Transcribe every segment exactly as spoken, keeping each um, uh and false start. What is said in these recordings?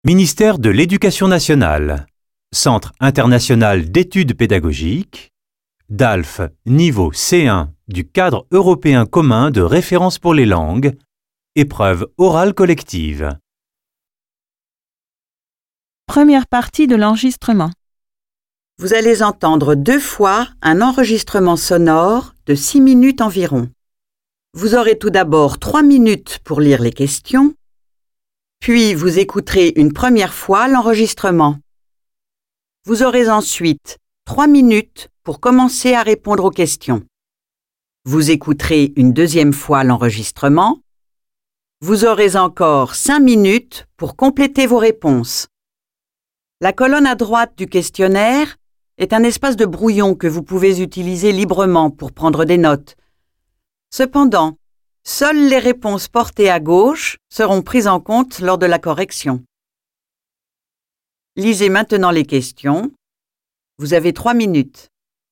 Ministère de l'Éducation nationale, Centre international d'études pédagogiques, D A L F niveau C un du cadre européen commun de référence pour les langues, épreuve orale collective. Première partie de l'enregistrement. Vous allez entendre deux fois un enregistrement sonore de six minutes environ. Vous aurez tout d'abord trois minutes pour lire les questions, puis vous écouterez une première fois l'enregistrement. Vous aurez ensuite trois minutes pour commencer à répondre aux questions. Vous écouterez une deuxième fois l'enregistrement. Vous aurez encore cinq minutes pour compléter vos réponses. La colonne à droite du questionnaire est un espace de brouillon que vous pouvez utiliser librement pour prendre des notes. Cependant, seules les réponses portées à gauche seront prises en compte lors de la correction. Lisez maintenant les questions. Vous avez trois minutes.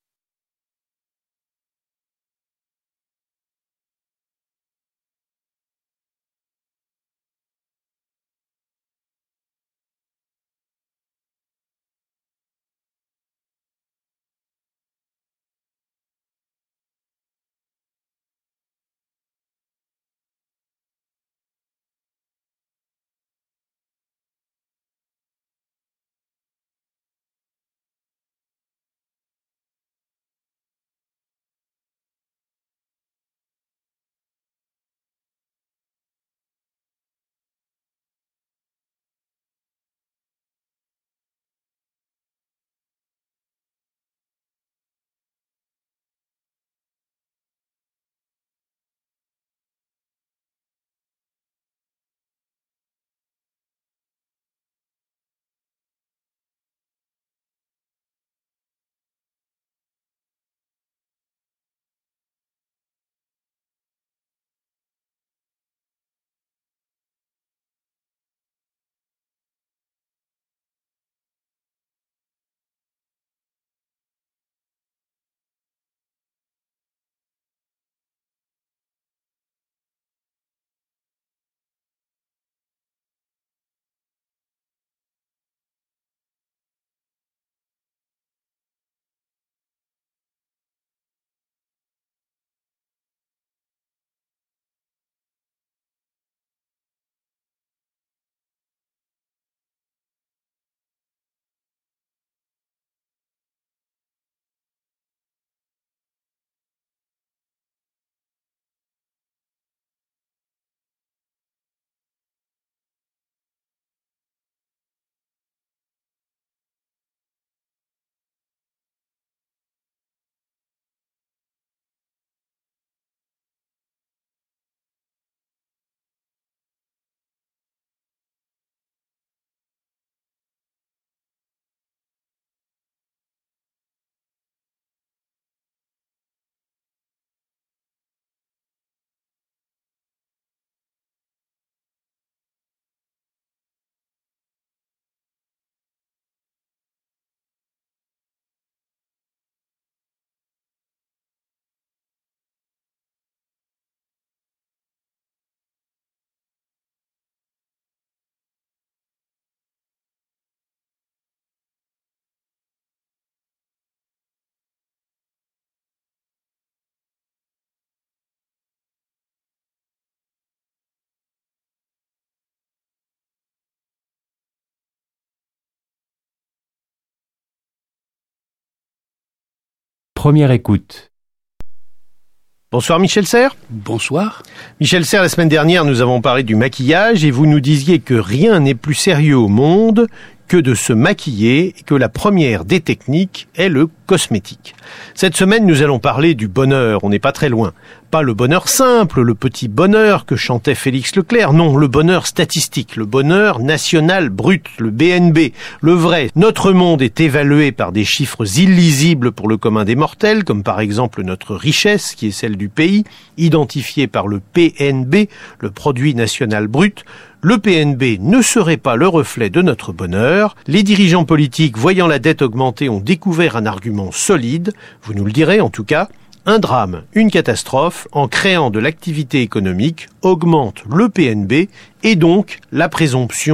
Première écoute. Bonsoir Michel Serres. Bonsoir. Michel Serres, la semaine dernière, nous avons parlé du maquillage et vous nous disiez que rien n'est plus sérieux au monde que de se maquiller et que la première des techniques est le cosmétique. Cette semaine, nous allons parler du bonheur, on n'est pas très loin. Pas le bonheur simple, le petit bonheur que chantait Félix Leclerc, non, le bonheur statistique, le bonheur national brut, le B N B, le vrai. Notre monde est évalué par des chiffres illisibles pour le commun des mortels, comme par exemple notre richesse, qui est celle du pays, identifiée par le P N B, le produit national brut. Le P N B ne serait pas le reflet de notre bonheur. Les dirigeants politiques, voyant la dette augmenter, ont découvert un argument solide, vous nous le direz en tout cas. Un drame, une catastrophe, en créant de l'activité économique, augmente le P N B et donc la présomption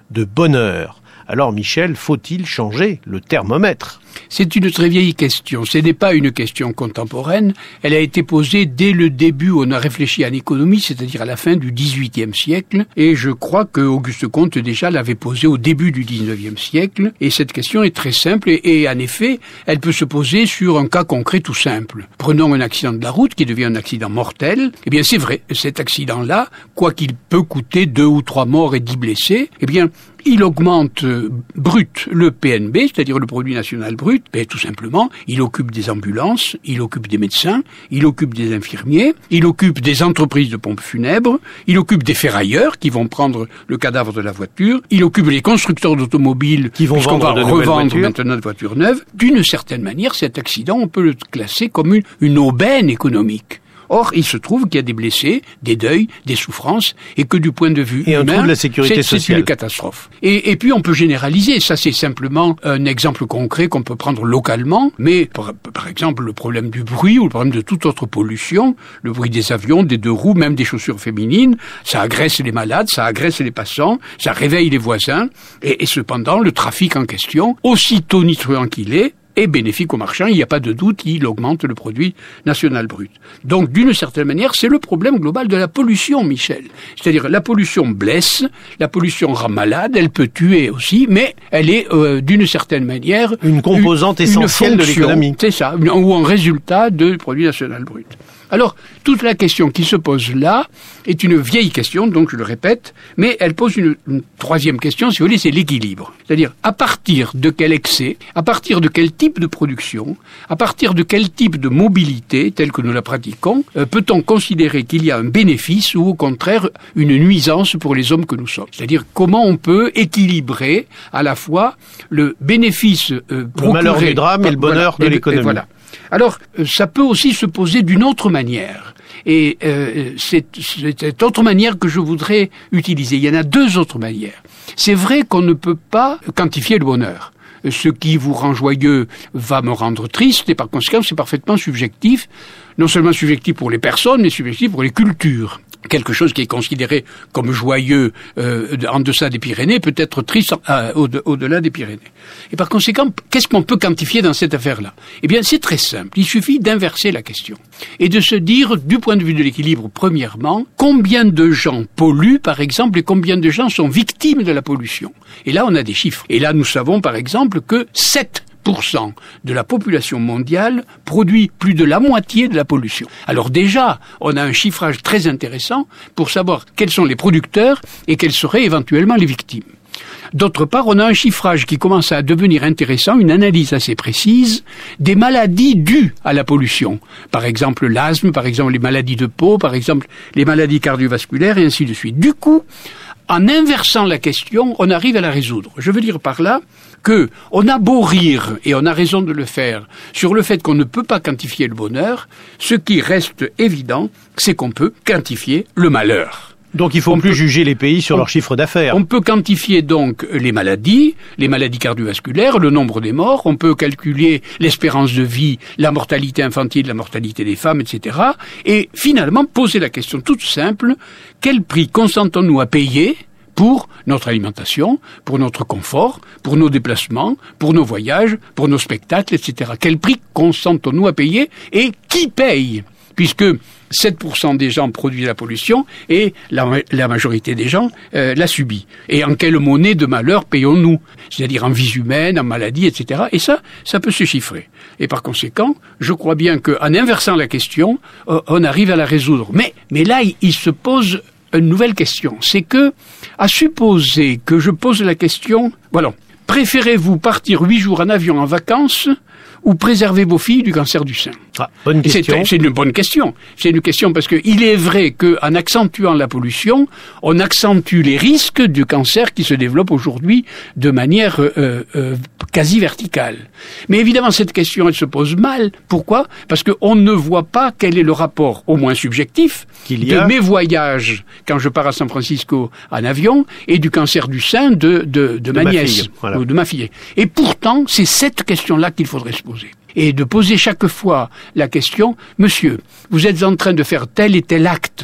de bonheur. Alors Michel, faut-il changer le thermomètre ? C'est une très vieille question. Ce n'est pas une question contemporaine. Elle a été posée dès le début où on a réfléchi à l'économie, c'est-à-dire à la fin du dix-huitième siècle. Et je crois que Auguste Comte déjà l'avait posée au début du dix-neuvième siècle. Et cette question est très simple. Et, et en effet, elle peut se poser sur un cas concret tout simple. Prenons un accident de la route qui devient un accident mortel. Eh bien, c'est vrai, cet accident-là, quoi qu'il peut coûter deux ou trois morts et dix blessés, eh bien, il augmente euh, brut le P N B, c'est-à-dire le produit national brut, ben, tout simplement, il occupe des ambulances, il occupe des médecins, il occupe des infirmiers, il occupe des entreprises de pompes funèbres, il occupe des ferrailleurs qui vont prendre le cadavre de la voiture, il occupe les constructeurs d'automobiles qui vont vendre va de revendre maintenant de voitures neuves. D'une certaine manière, cet accident, on peut le classer comme une, une aubaine économique. Or, il se trouve qu'il y a des blessés, des deuils, des souffrances, et que du point de vue et humain, un trou de la sécurité c'est, sociale. c'est une catastrophe. Et, et puis, on peut généraliser. Ça, c'est simplement un exemple concret qu'on peut prendre localement. Mais, par, par exemple, le problème du bruit ou le problème de toute autre pollution, le bruit des avions, des deux roues, même des chaussures féminines, ça agresse les malades, ça agresse les passants, ça réveille les voisins. Et, et cependant, le trafic en question, aussi tonitruant qu'il est, est bénéfique aux marchands, il n'y a pas de doute, il augmente le produit national brut. Donc, d'une certaine manière, c'est le problème global de la pollution, Michel. C'est-à-dire, la pollution blesse, la pollution rend malade, elle peut tuer aussi, mais elle est, euh, d'une certaine manière... Une composante une, essentielle une de fonction, l'économie. C'est ça, ou un résultat du produit national brut. Alors, toute la question qui se pose là est une vieille question, donc je le répète, mais elle pose une, une troisième question, si vous voulez, c'est l'équilibre. C'est-à-dire, à partir de quel excès, à partir de quel type de production, à partir de quel type de mobilité, telle que nous la pratiquons, euh, peut-on considérer qu'il y a un bénéfice ou au contraire une nuisance pour les hommes que nous sommes. C'est-à-dire, comment on peut équilibrer à la fois le bénéfice euh, procuré... Le malheur du drame et le bonheur voilà, de l'économie. Et voilà. Alors, ça peut aussi se poser d'une autre manière. Et euh, c'est, c'est cette autre manière que je voudrais utiliser. Il y en a deux autres manières. C'est vrai qu'on ne peut pas quantifier le bonheur. Ce qui vous rend joyeux va me rendre triste, et par conséquent, c'est parfaitement subjectif. Non seulement subjectif pour les personnes, mais subjectif pour les cultures. Quelque chose qui est considéré comme joyeux euh, en deçà des Pyrénées peut être triste euh, au- au-delà des Pyrénées. Et par conséquent, qu'est-ce qu'on peut quantifier dans cette affaire-là ? Eh bien, c'est très simple. Il suffit d'inverser la question et de se dire, du point de vue de l'équilibre, premièrement, combien de gens polluent, par exemple, et combien de gens sont victimes de la pollution. Et là, on a des chiffres. Et là, nous savons, par exemple, que sept pour cent de la population mondiale produit plus de la moitié de la pollution. Alors déjà, on a un chiffrage très intéressant pour savoir quels sont les producteurs et quelles seraient éventuellement les victimes. D'autre part, on a un chiffrage qui commence à devenir intéressant, une analyse assez précise des maladies dues à la pollution. Par exemple, l'asthme, par exemple, les maladies de peau, par exemple, les maladies cardiovasculaires et ainsi de suite. Du coup, en inversant la question, on arrive à la résoudre. Je veux dire par là que on a beau rire, et on a raison de le faire, sur le fait qu'on ne peut pas quantifier le bonheur, ce qui reste évident, c'est qu'on peut quantifier le malheur. Donc il ne faut On plus peut- juger les pays sur on- leur chiffre d'affaires. On peut quantifier donc les maladies, les maladies cardiovasculaires, le nombre des morts, on peut calculer l'espérance de vie, la mortalité infantile, la mortalité des femmes, et cetera. Et finalement poser la question toute simple, quel prix consentons-nous à payer pour notre alimentation, pour notre confort, pour nos déplacements, pour nos voyages, pour nos spectacles, et cetera. Quel prix consentons-nous à payer et qui paye ? Puisque sept pour cent des gens produisent la pollution et la, la majorité des gens euh, la subit. Et en quelle monnaie de malheur payons-nous ? C'est-à-dire en vies humaines, en maladies, et cetera. Et ça, ça peut se chiffrer. Et par conséquent, je crois bien qu'en inversant la question, euh, on arrive à la résoudre. Mais, mais là, il, il se pose une nouvelle question. C'est que, à supposer que je pose la question, voilà, préférez-vous partir huit jours en avion en vacances ou préserver vos filles du cancer du sein ? Ah, bonne Et c'est, question. c'est une bonne question. C'est une question parce que il est vrai qu'en accentuant la pollution, on accentue les risques du cancer qui se développe aujourd'hui de manière euh, euh, quasi verticale. Mais évidemment, cette question, elle se pose mal. Pourquoi ? Parce qu'on ne voit pas quel est le rapport, au moins subjectif, Qu'il y de a. mes voyages quand je pars à San Francisco en avion et du cancer du sein de, de, de, ma, ma nièce fille, voilà. ou de ma fille. Et pourtant, c'est cette question-là qu'il faudrait se poser. Et de poser chaque fois la question, monsieur, vous êtes en train de faire tel et tel acte,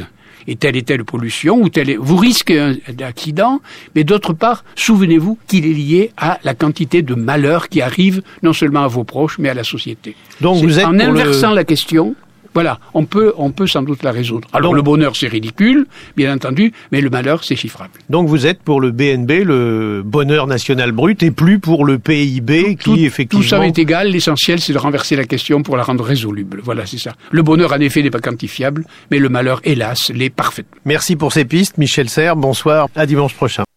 et telle et telle pollution, ou telle, vous risquez un, un accident, mais d'autre part, souvenez-vous qu'il est lié à la quantité de malheurs qui arrivent non seulement à vos proches, mais à la société. Donc c'est, vous êtes en inversant le... la question, voilà, on peut, on peut sans doute la résoudre. Alors Donc, le bonheur, c'est ridicule, bien entendu, mais le malheur, c'est chiffrable. Donc vous êtes pour le B N B, le bonheur national brut, et plus pour le P I B qui, tout, effectivement... Tout ça est égal, l'essentiel, c'est de renverser la question pour la rendre résoluble. Voilà, c'est ça. Le bonheur, en effet, n'est pas quantifiable, mais le malheur, hélas, l'est parfaitement. Merci pour ces pistes, Michel Serres. Bonsoir, à dimanche prochain.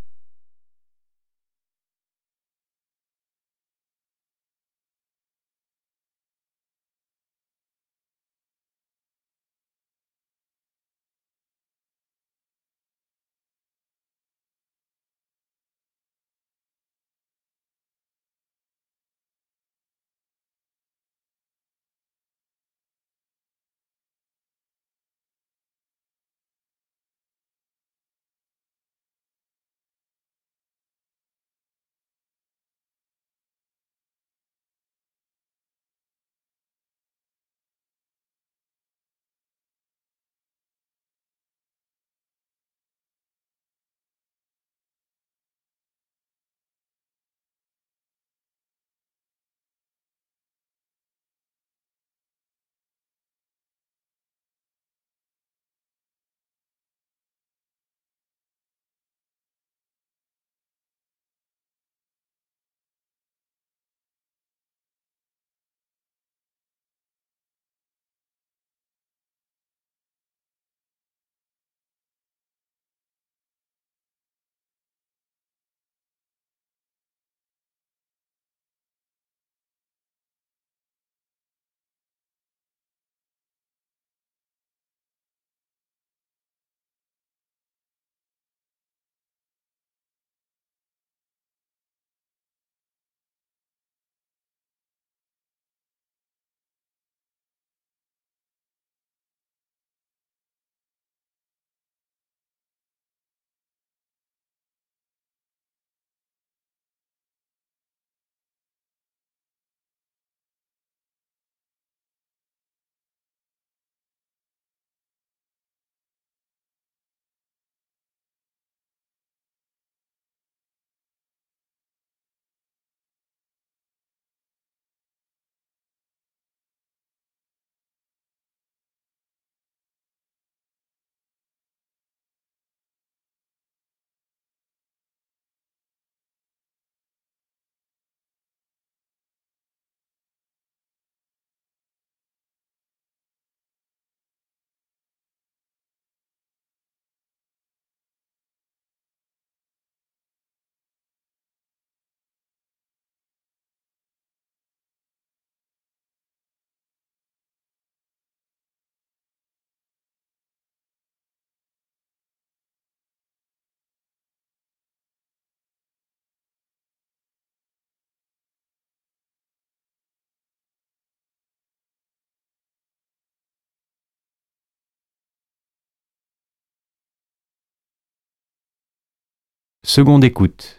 Seconde écoute.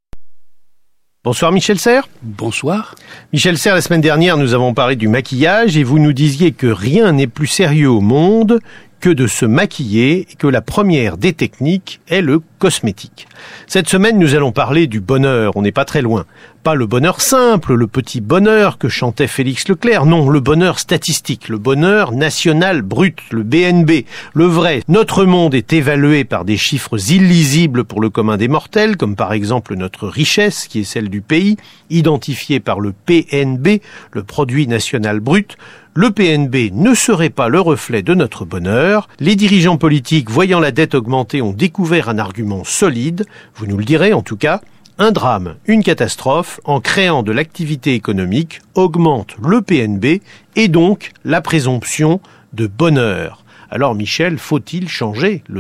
Bonsoir Michel Serres. Bonsoir. Michel Serres, la semaine dernière, nous avons parlé du maquillage et vous nous disiez que rien n'est plus sérieux au monde que de se maquiller et que la première des techniques est le cosmétique. Cette semaine, nous allons parler du bonheur, on n'est pas très loin. Pas le bonheur simple, le petit bonheur que chantait Félix Leclerc, non, le bonheur statistique, le bonheur national brut, le B N B, le vrai. Notre monde est évalué par des chiffres illisibles pour le commun des mortels, comme par exemple notre richesse, qui est celle du pays, identifiée par le P N B, le produit national brut. Le P N B ne serait pas le reflet de notre bonheur. Les dirigeants politiques, voyant la dette augmenter, ont découvert un argument solide, vous nous le direz en tout cas. Un drame, une catastrophe, en créant de l'activité économique, augmente le P N B et donc la présomption de bonheur. Alors Michel, faut-il changer le thermomètre ?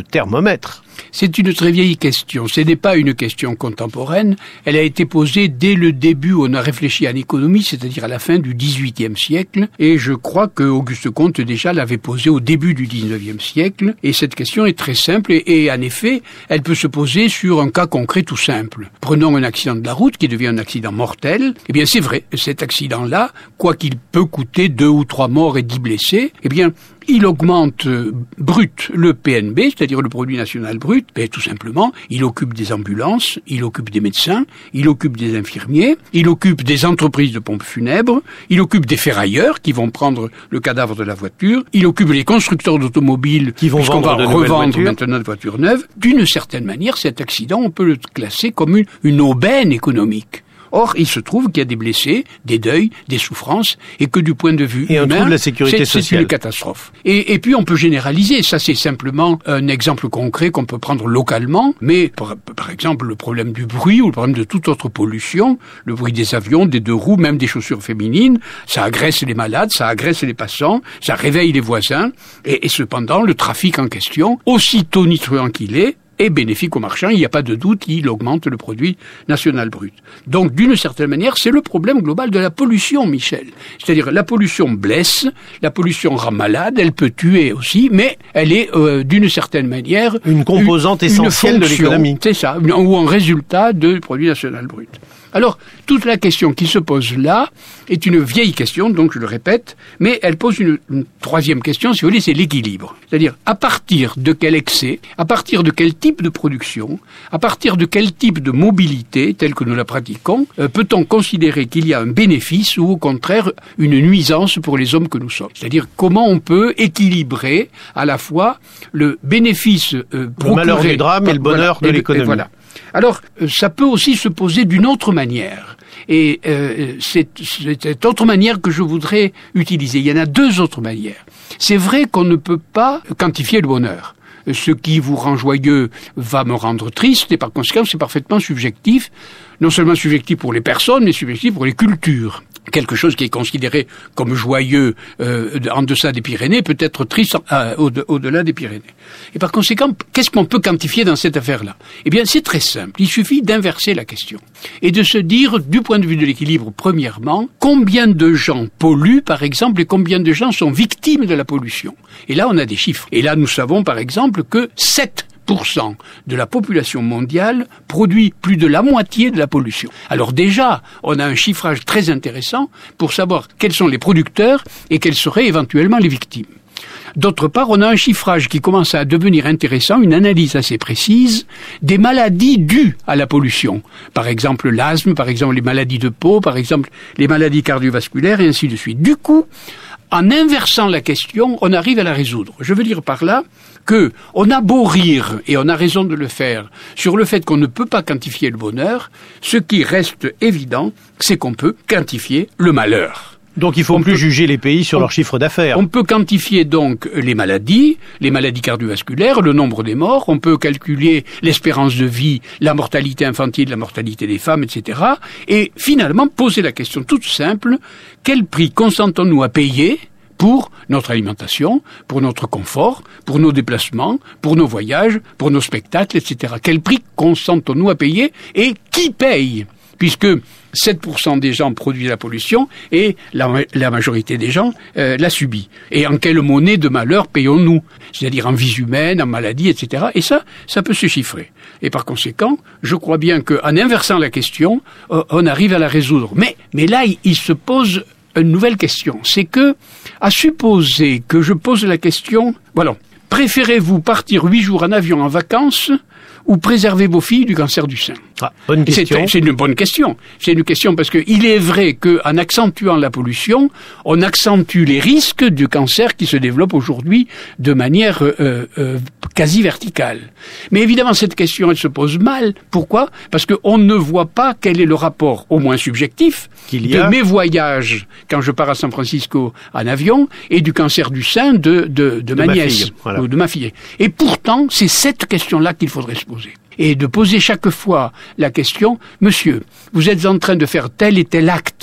C'est une très vieille question. Ce n'est pas une question contemporaine. Elle a été posée dès le début où on a réfléchi à l'économie, c'est-à-dire à la fin du dix-huitième siècle. Et je crois que Auguste Comte déjà l'avait posée au début du dix-neuvième siècle. Et cette question est très simple et, et en effet, elle peut se poser sur un cas concret tout simple. Prenons un accident de la route qui devient un accident mortel. Eh bien, c'est vrai, cet accident-là, quoi qu'il peut coûter deux ou trois morts et dix blessés, eh bien, il augmente euh, brut le P N B, c'est-à-dire le produit national brut, ben, tout simplement, il occupe des ambulances, il occupe des médecins, il occupe des infirmiers, il occupe des entreprises de pompes funèbres, il occupe des ferrailleurs qui vont prendre le cadavre de la voiture, il occupe les constructeurs d'automobiles qui vont puisqu'on vendre va de revendre maintenant des voitures neuves. D'une certaine manière, cet accident, on peut le classer comme une, une aubaine économique. Or, il se trouve qu'il y a des blessés, des deuils, des souffrances, et que du point de vue et humain, de la sécurité c'est, sociale. c'est une catastrophe. Et, et puis, on peut généraliser. Ça, c'est simplement un exemple concret qu'on peut prendre localement. Mais, par, par exemple, le problème du bruit ou le problème de toute autre pollution, le bruit des avions, des deux roues, même des chaussures féminines, ça agresse les malades, ça agresse les passants, ça réveille les voisins. Et, et cependant, le trafic en question, aussi tonitruant qu'il est, est bénéfique aux marchands, il n'y a pas de doute, il augmente le produit national brut. Donc, d'une certaine manière, c'est le problème global de la pollution, Michel. C'est-à-dire, la pollution blesse, la pollution rend malade, elle peut tuer aussi, mais elle est, euh, d'une certaine manière... Une composante une, essentielle une fonction, de l'économie. C'est ça, ou un résultat du produit national brut. Alors, toute la question qui se pose là est une vieille question, donc je le répète, mais elle pose une, une troisième question, si vous voulez, c'est l'équilibre. C'est-à-dire, à partir de quel excès, à partir de quel type de production, à partir de quel type de mobilité, telle que nous la pratiquons, euh, peut-on considérer qu'il y a un bénéfice ou au contraire une nuisance pour les hommes que nous sommes? C'est-à-dire, comment on peut équilibrer à la fois le bénéfice euh, procuré... Le malheur du drame et le bonheur voilà, de l'économie. Et voilà. Alors, ça peut aussi se poser d'une autre manière. Et euh, c'est, c'est cette autre manière que je voudrais utiliser. Il y en a deux autres manières. C'est vrai qu'on ne peut pas quantifier le bonheur. Ce qui vous rend joyeux va me rendre triste, et par conséquent, c'est parfaitement subjectif. Non seulement subjectif pour les personnes, mais subjectif pour les cultures. Quelque chose qui est considéré comme joyeux euh, en deçà des Pyrénées peut être triste euh, au- au-delà des Pyrénées. Et par conséquent, qu'est-ce qu'on peut quantifier dans cette affaire-là? Eh bien, c'est très simple. Il suffit d'inverser la question et de se dire, du point de vue de l'équilibre, premièrement, combien de gens polluent, par exemple, et combien de gens sont victimes de la pollution. Et là, on a des chiffres. Et là, nous savons, par exemple, que sept pour cent de la population mondiale produit plus de la moitié de la pollution. Alors déjà, on a un chiffrage très intéressant pour savoir quels sont les producteurs et quelles seraient éventuellement les victimes. D'autre part, on a un chiffrage qui commence à devenir intéressant, une analyse assez précise des maladies dues à la pollution. Par exemple, l'asthme, par exemple, les maladies de peau, par exemple, les maladies cardiovasculaires et ainsi de suite. Du coup, en inversant la question, on arrive à la résoudre. Je veux dire par là que on a beau rire, et on a raison de le faire, sur le fait qu'on ne peut pas quantifier le bonheur, ce qui reste évident, c'est qu'on peut quantifier le malheur. Donc il faut On plus peut- juger les pays sur on- leur chiffre d'affaires. On peut quantifier donc les maladies, les maladies cardiovasculaires, le nombre des morts, on peut calculer l'espérance de vie, la mortalité infantile, la mortalité des femmes, et cetera. Et finalement poser la question toute simple, quel prix consentons-nous à payer pour notre alimentation, pour notre confort, pour nos déplacements, pour nos voyages, pour nos spectacles, et cetera. Quel prix consentons-nous à payer et qui paye? Puisque sept pour cent des gens produisent la pollution et la, la majorité des gens euh, la subit. Et en quelle monnaie de malheur payons-nous? C'est-à-dire en vies humaines, en maladies, et cetera. Et ça, ça peut se chiffrer. Et par conséquent, je crois bien qu'en inversant la question, euh, on arrive à la résoudre. Mais, mais là, il, il se pose une nouvelle question. C'est que, à supposer que je pose la question, voilà, préférez-vous partir huit jours en avion en vacances ou préserver vos filles du cancer du sein? Ah, bonne C'est, question. c'est une bonne question. C'est une question parce que il est vrai qu'en accentuant la pollution, on accentue les risques du cancer qui se développe aujourd'hui de manière euh, euh, quasi verticale. Mais évidemment, cette question, elle se pose mal. Pourquoi? Parce qu'on ne voit pas quel est le rapport, au moins subjectif, Qu'il y de a- mes voyages quand je pars à San Francisco en avion et du cancer du sein de, de, de, ma ma nièce fille, voilà. ou de ma fille. Et pourtant, c'est cette question-là qu'il faudrait se poser. Et de poser chaque fois la question, monsieur, vous êtes en train de faire tel et tel acte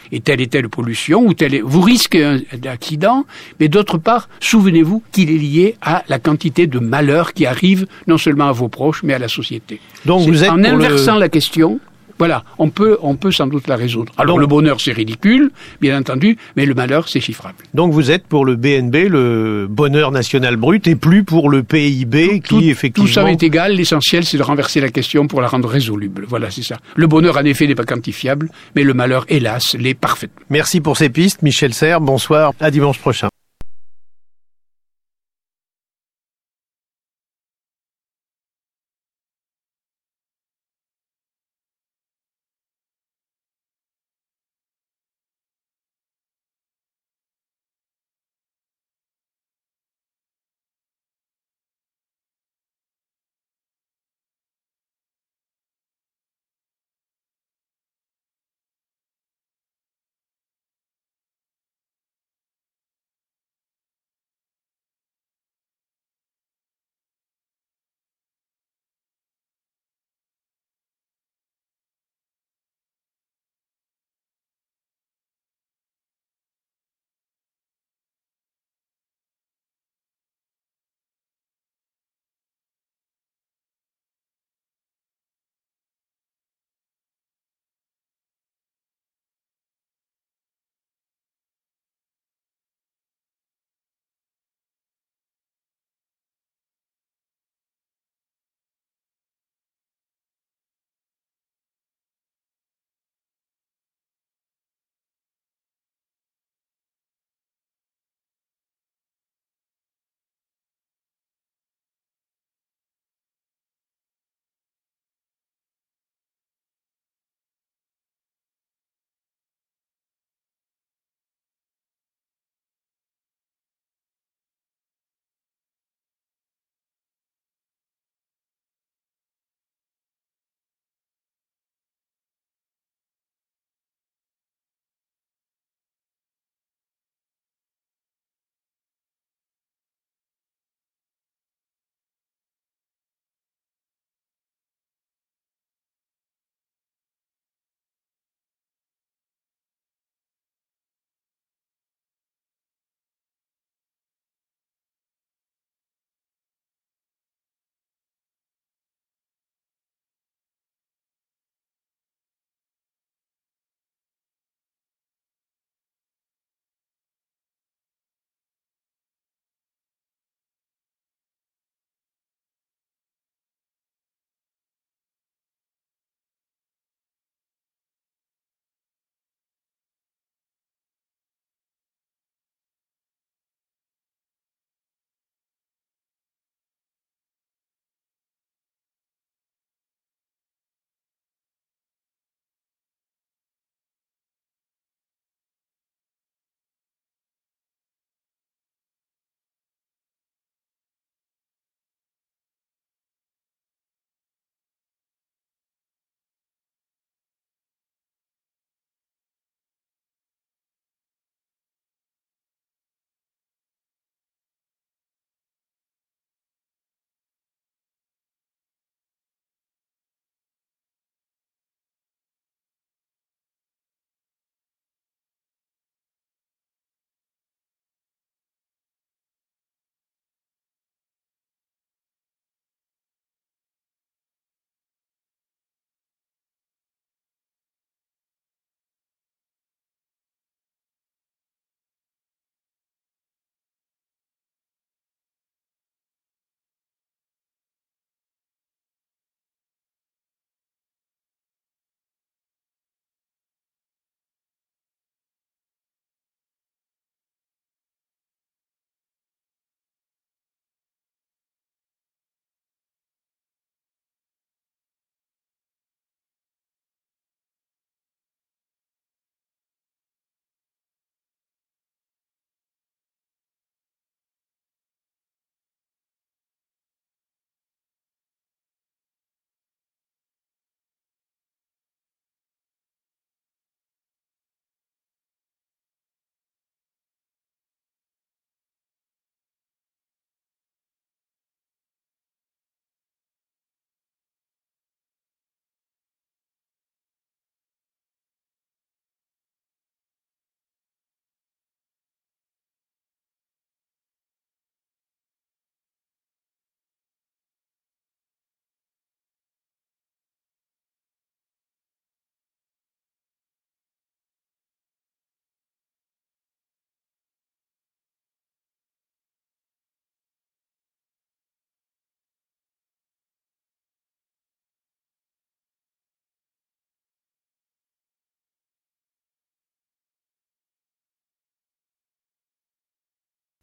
et telle et telle pollution, ou telle et... vous risquez un, un accident, mais d'autre part, souvenez-vous qu'il est lié à la quantité de malheurs qui arrivent non seulement à vos proches, mais à la société. Donc c'est, vous êtes en pour inversant le... la question, voilà, on peut, on peut sans doute la résoudre. Alors Donc, le bonheur, c'est ridicule, bien entendu, mais le malheur, c'est chiffrable. Donc vous êtes pour le B N B, le bonheur national brut, et plus pour le P I B qui, tout, effectivement... Tout ça est égal, l'essentiel, c'est de renverser la question pour la rendre résoluble. Voilà, c'est ça. Le bonheur, en effet, n'est pas quantifiable, mais le malheur, hélas, l'est parfaitement. Merci pour ces pistes, Michel Serres. Bonsoir, à dimanche prochain.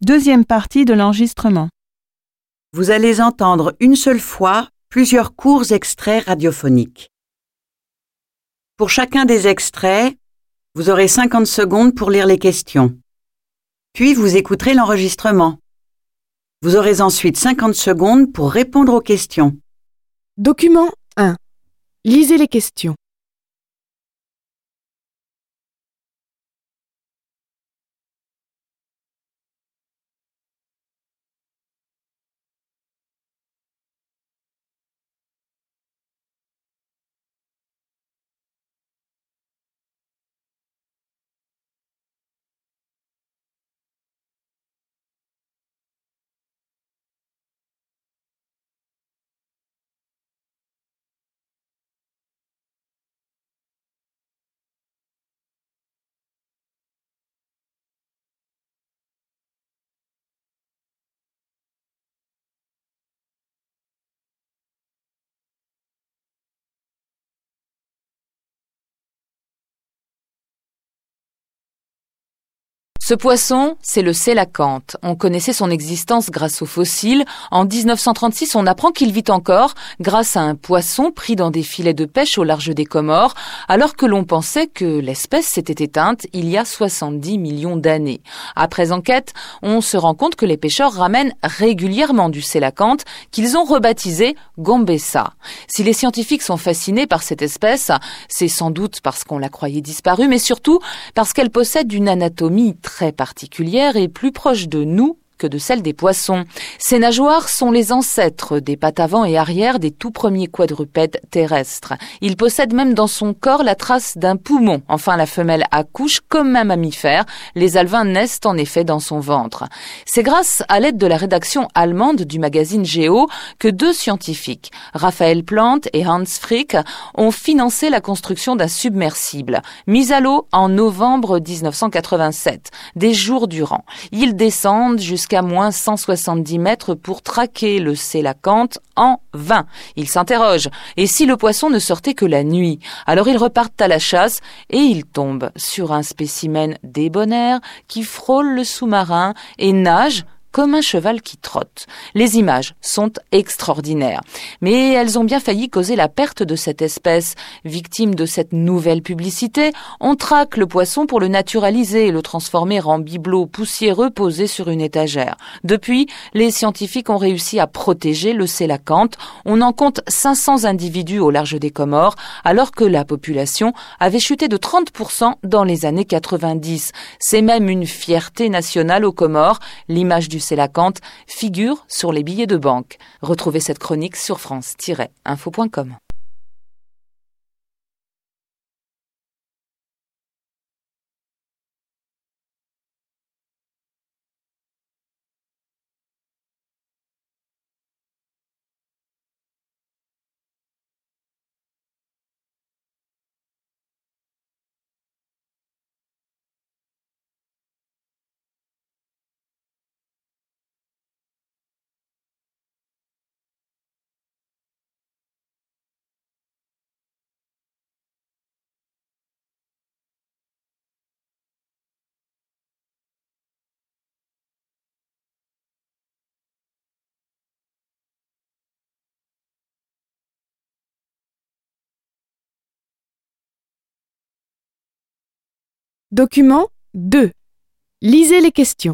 Deuxième partie de l'enregistrement. Vous allez entendre une seule fois plusieurs courts extraits radiophoniques. Pour chacun des extraits, vous aurez cinquante secondes pour lire les questions. Puis vous écouterez l'enregistrement. Vous aurez ensuite cinquante secondes pour répondre aux questions. Document un. Lisez les questions. Ce poisson, c'est le sélacanthe. On connaissait son existence grâce aux fossiles. En mille neuf cent trente-six, on apprend qu'il vit encore grâce à un poisson pris dans des filets de pêche au large des Comores, alors que l'on pensait que l'espèce s'était éteinte il y a soixante-dix millions d'années. Après enquête, on se rend compte que les pêcheurs ramènent régulièrement du sélacanthe qu'ils ont rebaptisé Gambessa. Si les scientifiques sont fascinés par cette espèce, c'est sans doute parce qu'on la croyait disparue, mais surtout parce qu'elle possède une anatomie très particulière et plus proche de nous que de celle des poissons. Ces nageoires sont les ancêtres des pattes avant et arrière des tout premiers quadrupèdes terrestres. Il possède même dans son corps la trace d'un poumon. Enfin, la femelle accouche comme un mammifère. Les alevins naissent en effet dans son ventre. C'est grâce à l'aide de la rédaction allemande du magazine Géo que deux scientifiques, Raphaël Plante et Hans Frick, ont financé la construction d'un submersible. Mis à l'eau en novembre mille neuf cent quatre-vingt-sept, des jours durant. Ils descendent jusqu'à à moins cent soixante-dix mètres pour traquer le sélacanthe en vain. Ils s'interrogent. Et si le poisson ne sortait que la nuit? Alors ils repartent à la chasse et ils tombent sur un spécimen débonnaire qui frôle le sous-marin et nage comme un cheval qui trotte. Les images sont extraordinaires, mais elles ont bien failli causer la perte de cette espèce. Victime de cette nouvelle publicité, on traque le poisson pour le naturaliser et le transformer en bibelot poussiéreux posé sur une étagère. Depuis, les scientifiques ont réussi à protéger le sélacanthe. On en compte cinq cents individus au large des Comores, alors que la population avait chuté de trente pour cent dans les années quatre-vingt-dix. C'est même une fierté nationale aux Comores. L'image du sélacanthe figure sur les billets de banque. Retrouvez cette chronique sur france tiret info point com. Document deux. Lisez les questions.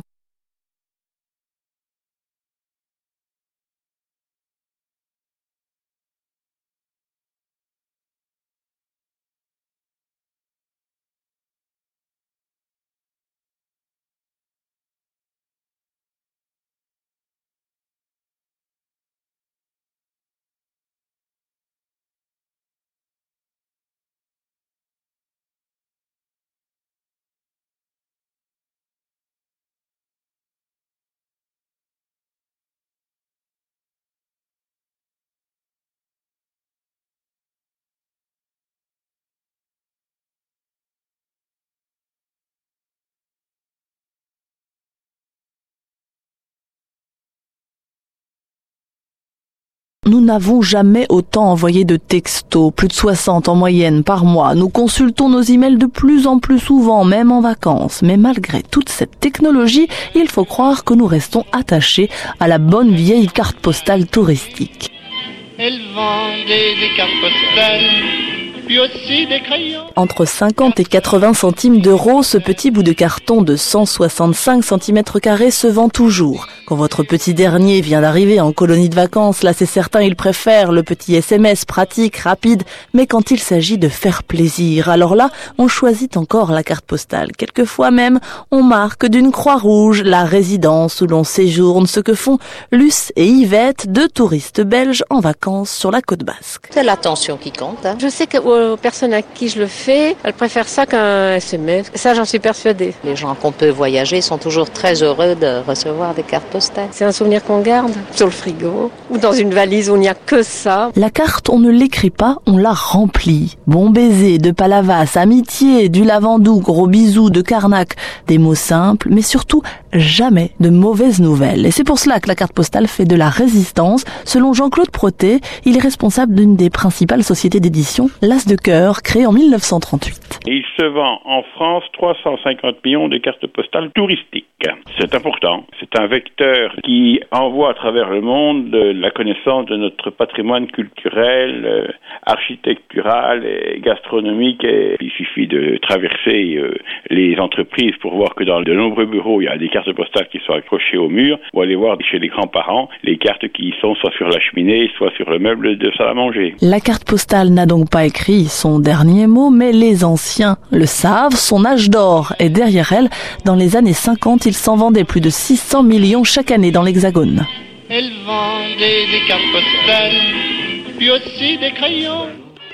nous n'avons jamais autant envoyé de textos, plus de soixante en moyenne par mois. Nous consultons nos emails de plus en plus souvent, même en vacances. Mais malgré toute cette technologie, il faut croire que nous restons attachés à la bonne vieille carte postale touristique. Elle vendait des cartes postales, puis aussi des crayons. Entre cinquante et quatre-vingts centimes d'euros, ce petit bout de carton de cent soixante-cinq centimètres carrés se vend toujours. Quand votre petit dernier vient d'arriver en colonie de vacances, là c'est certain, il préfère le petit S M S pratique, rapide, mais quand il s'agit de faire plaisir, alors là, on choisit encore la carte postale. Quelquefois même, on marque d'une croix rouge la résidence où l'on séjourne, ce que font Luce et Yvette, deux touristes belges en vacances sur la côte basque. C'est l'attention qui compte. Hein. Je sais qu'aux personnes à qui je le fais, elles préfèrent ça qu'un S M S. Ça, j'en suis persuadée. Les gens qu'on peut voyager sont toujours très heureux de recevoir des cartes postales. C'est un souvenir qu'on garde sur le frigo ou dans une valise où il n'y a que ça. La carte, on ne l'écrit pas, on la remplit. Bon baiser, de Palavas, amitié, du Lavandou, gros bisous, de Carnac. Des mots simples, mais surtout jamais de mauvaises nouvelles. Et c'est pour cela que la carte postale fait de la résistance. Selon Jean-Claude Protet, il est responsable d'une des principales sociétés d'édition, l'As de Cœur, créée en mille neuf cent trente-huit. Il se vend en France trois cent cinquante millions de cartes postales touristiques. C'est important. C'est un vecteur qui envoie à travers le monde la connaissance de notre patrimoine culturel, euh, architectural et gastronomique. Et il suffit de traverser euh, les entreprises pour voir que dans de nombreux bureaux, il y a des cartes postales qui sont accrochées au mur, ou aller voir chez les grands-parents les cartes qui sont soit sur la cheminée, soit sur le meuble de salle à manger. La carte postale n'a donc pas écrit son dernier mot, mais les anciens le savent. Son âge d'or est derrière elle. Dans les années cinquante, il s'en vendait plus de six cents millions chaque année dans l'Hexagone. Elle vendait des cartes postales, puis aussi des crayons.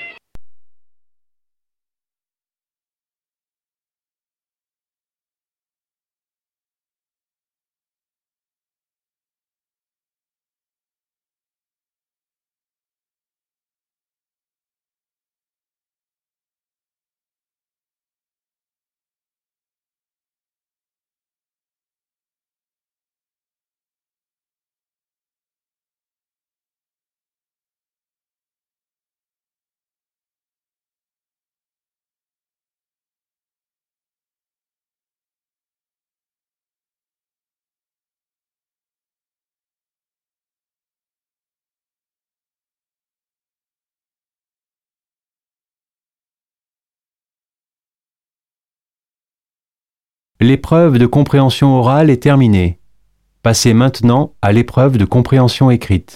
L'épreuve de compréhension orale est terminée. Passez maintenant à l'épreuve de compréhension écrite.